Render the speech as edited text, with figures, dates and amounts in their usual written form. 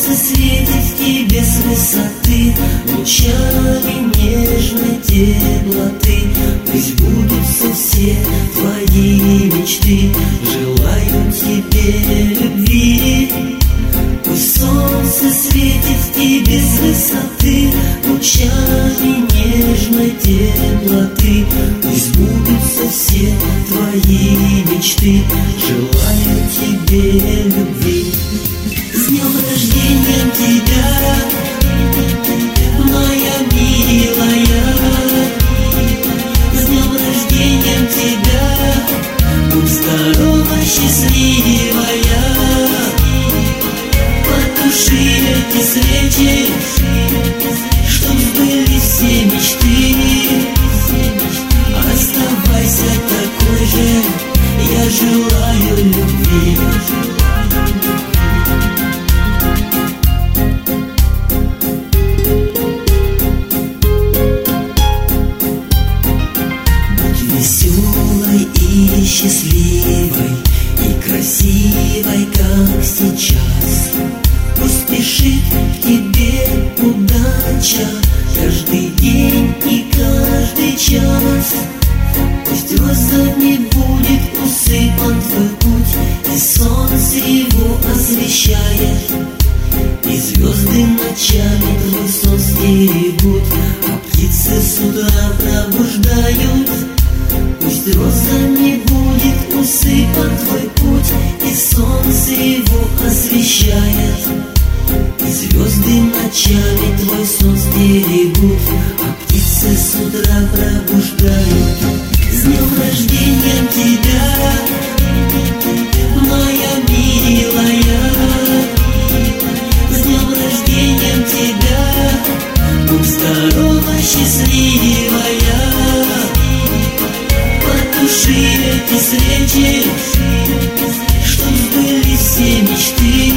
солнце светит в тебе с высоты лучами нежной теплоты. Пусть будутся все твои мечты, желаю тебе любви. Пусть солнце светит в тебе с высоты лучами нежной теплоты. Пусть будутся все твои мечты, желаю тебе любви. С днем рождения тебя, моя милая, с днем рождения тебя, будь здорова, счастливая. Потуши эти свечи, чтоб сбылись все мечты. Оставайся такой же, я желаю любви. Веселой и счастливой, и красивой, как сейчас. Пусть спешит к тебе удача каждый день и каждый час. Пусть звездами будет усыпан твой путь, и солнце его освещает, и звезды ночами твой сон стерегут, а птицы с утра пробуждают. Пусть розами будет усыпан твой путь, и солнце его освещает, и звезды ночами твой сон стерегут, а птицы с утра пробуждают. С днем рождения тебя, моя милая, с днем рождения тебя, будь здорова, счастливая. Потуши эти свечи, чтоб сбылись все мечты.